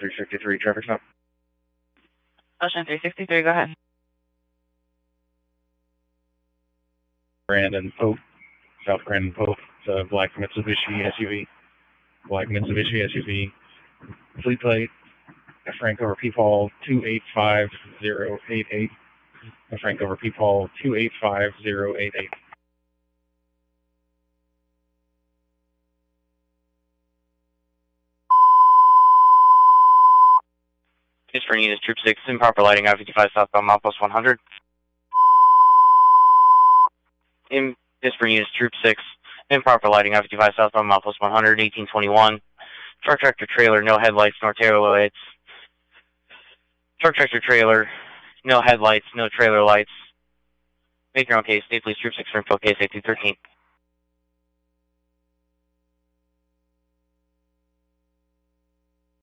363, traffic stop. Ocean 363, go ahead. Brandon Pope, South Brandon Pope, it's a black Mitsubishi SUV. Black Mitsubishi SUV. Fleet plate, Frank over Peephall 285088. Frank over Peephall 285088. Pittsburgh Unit Troop 6, improper lighting, I-55 southbound, milepost 100. In Pittsburgh Unit Troop 6, improper lighting, I-55 southbound, milepost 100, 1821. Truck tractor trailer, no headlights, nor trailer lights. Truck tractor trailer, no headlights, no trailer lights. Make your own case, State Police Troop 6, Springfield, case 8213.